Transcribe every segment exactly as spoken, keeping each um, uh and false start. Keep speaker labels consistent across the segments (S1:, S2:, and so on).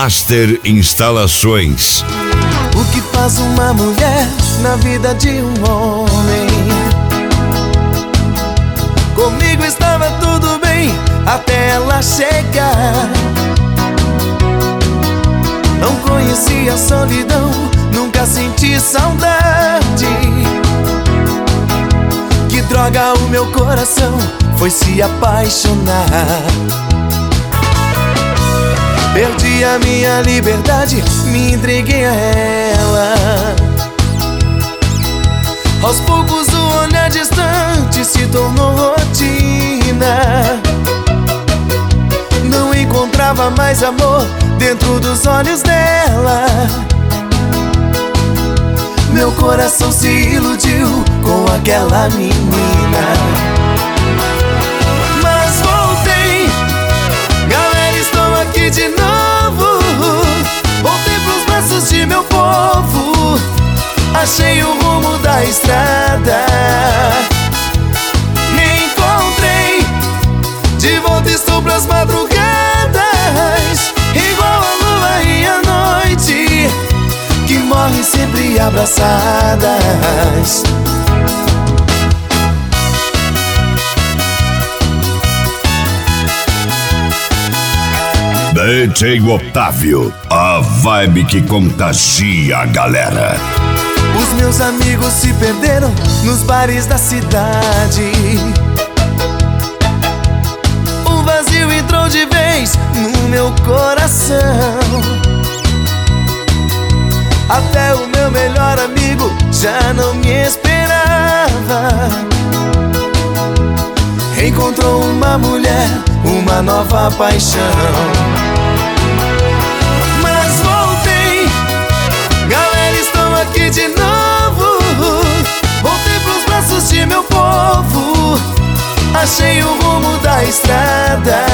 S1: Master Instalações.
S2: O que faz uma mulher na vida de um homem? Comigo estava tudo bem até ela chegar. Não conhecia a solidão, nunca senti saudade. Que droga, o meu coração foi se apaixonar. Perdi a minha liberdade, me entreguei a ela. Aos poucos o olhar distante se tornou rotina. Não encontrava mais amor dentro dos olhos dela. Meu coração se iludiu com aquela menina. Mas voltei, galera, estou aqui de novo. Voltei pros braços de meu povo. Achei o rumo da estrada. Me encontrei, de volta estou pras madrugadas. Igual a lua e a noite, que morrem sempre abraçadas.
S1: D J Otávio, a vibe que contagia a galera.
S2: Os meus amigos se perderam nos bares da cidade. O vazio entrou de vez no meu coração. Até o meu melhor amigo já não me esperava. Encontrou uma mulher, uma nova paixão. Mas voltei, galera, estou aqui de novo. Voltei pros braços de meu povo. Achei o rumo da estrada.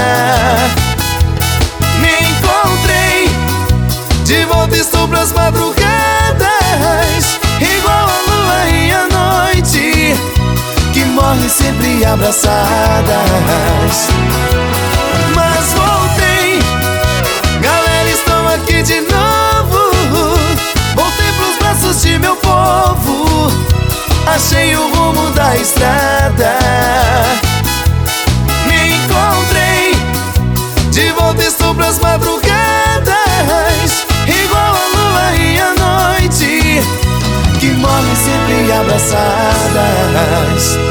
S2: Me encontrei, de volta estou pras madrugadas. Igual a lua e a noite, que morrem sempre abraçadas. Mas voltei, galera, estou aqui de novo. Voltei pros braços de meu povo. Achei o rumo da estrada. Me encontrei, de volta estou pras madrugadas. Igual a lua e a noite, que morrem sempre abraçadas.